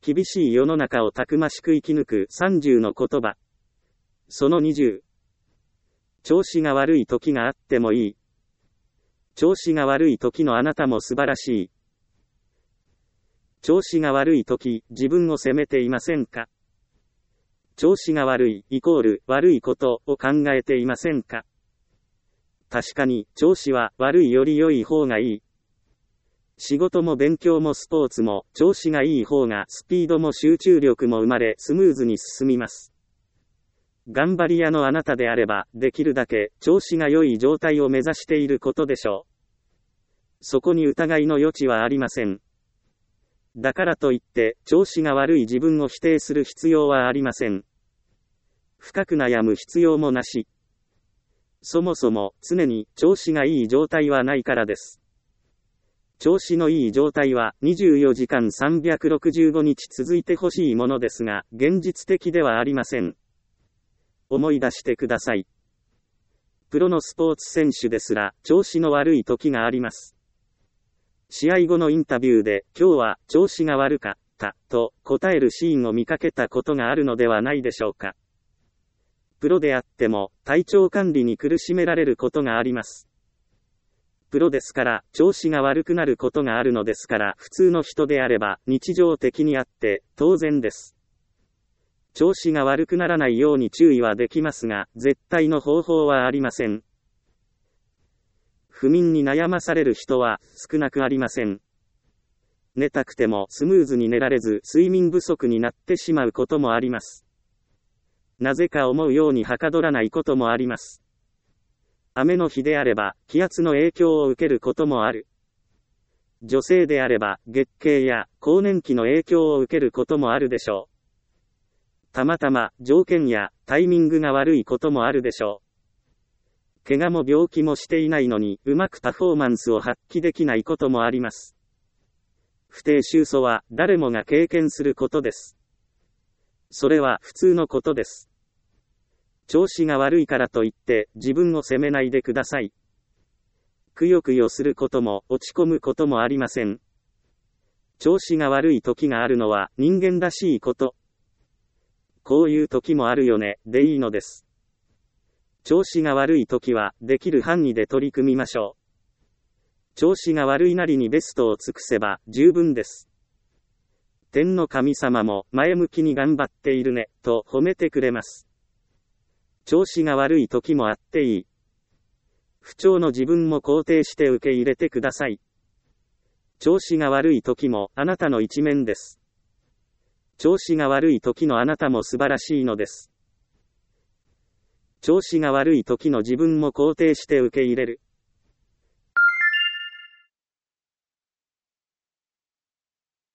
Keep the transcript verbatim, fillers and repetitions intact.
厳しい世の中をたくましく生き抜くさんじゅうの言葉。そのにじゅう。調子が悪い時があってもいい。調子が悪い時のあなたも素晴らしい。調子が悪い時、自分を責めていませんか？調子が悪い、イコール、悪いことを考えていませんか？確かに、調子は悪いより良い方がいい。仕事も勉強もスポーツも、調子がいい方がスピードも集中力も生まれ、スムーズに進みます。頑張り屋のあなたであれば、できるだけ、調子が良い状態を目指していることでしょう。そこに疑いの余地はありません。だからといって、調子が悪い自分を否定する必要はありません。深く悩む必要もなし。そもそも、常に、調子がいい状態はないからです。調子のいい状態はにじゅうよじかんさんびゃくろくじゅうごにち続いてほしいものですが、現実的ではありません。思い出してください。プロのスポーツ選手ですら、調子の悪い時があります。試合後のインタビューで、今日は調子が悪かった、と答えるシーンを見かけたことがあるのではないでしょうか。プロであっても、体調管理に苦しめられることがあります。プロですから、調子が悪くなることがあるのですから、普通の人であれば、日常的にあって、当然です。調子が悪くならないように注意はできますが、絶対の方法はありません。不眠に悩まされる人は、少なくありません。寝たくてもスムーズに寝られず、睡眠不足になってしまうこともあります。なぜか思うようにはかどらないこともあります。雨の日であれば、気圧の影響を受けることもある。女性であれば、月経や更年期の影響を受けることもあるでしょう。たまたま、条件やタイミングが悪いこともあるでしょう。怪我も病気もしていないのに、うまくパフォーマンスを発揮できないこともあります。不定収素は、誰もが経験することです。それは普通のことです。調子が悪いからといって、自分を責めないでください。くよくよすることも、落ち込むこともありません。調子が悪い時があるのは、人間らしいこと。こういう時もあるよね、でいいのです。調子が悪い時は、できる範囲で取り組みましょう。調子が悪いなりにベストを尽くせば、十分です。天の神様も、前向きに頑張っているね、と褒めてくれます。調子が悪い時もあっていい。不調の自分も肯定して受け入れてください。調子が悪い時もあなたの一面です。調子が悪い時のあなたも素晴らしいのです。調子が悪い時の自分も肯定して受け入れる。